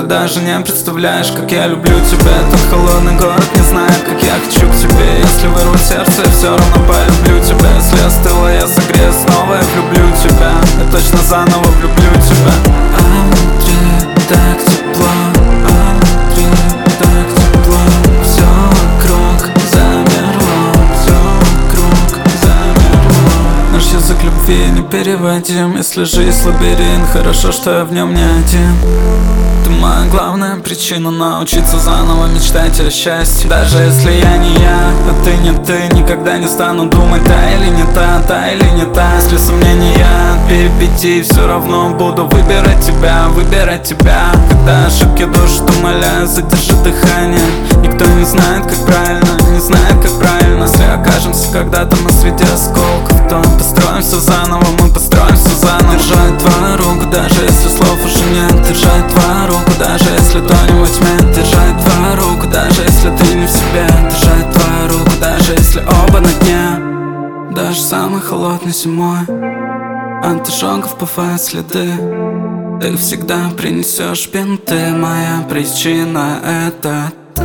даже не представляешь, как я люблю тебя. Этот холодный город не знает, как я хочу к тебе. Если вырву сердце, я все равно полюблю тебя. Если остыла, я согрею снова, я влюблю тебя. Я точно заново влюблю тебя. А внутри так тепло, а внутри так тепло. Все вокруг замерло, все вокруг замерло. Наш язык любви непереводим. Если жизнь лабиринт, хорошо, что я в нем не один. Ты моя главная причина научиться заново мечтать о счастье. Даже если я не я, а ты не ты, никогда не стану думать, та или не та, та или не та. Если сомнения от перипетий, все равно буду выбирать тебя, выбирать тебя. Когда ошибки душат, умоляю, задержи дыхание. Никто не знает, как правильно, не знает, как правильно. Если окажемся когда-то на свете осколков, то построим все заново, мы построим все заново. Держать твою руку, даже если слов уже нет. Держать твою руку, даже если тонем во тьме. Держать твою руку, даже если ты не в себе. Держать твою руку, даже если оба на дне. Даже самый холодный зимой от ожогов бывают следы. Ты всегда принесешь бинты. Моя причина — это ты.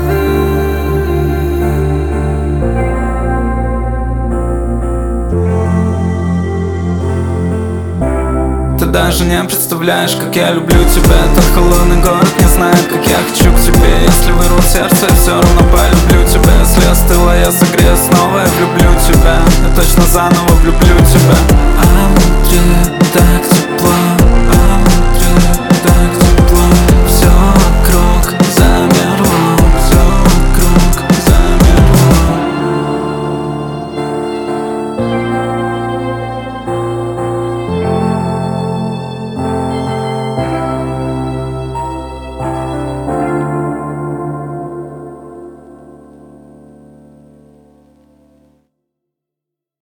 Ты даже не представляешь, как я люблю тебя. Этот холодный город не знает, как я хочу к тебе. Если вырву сердце, я все равно полюблю тебя. Если остыла, я согрею снова, я влюблю тебя. Я точно заново влюблю тебя. А внутри так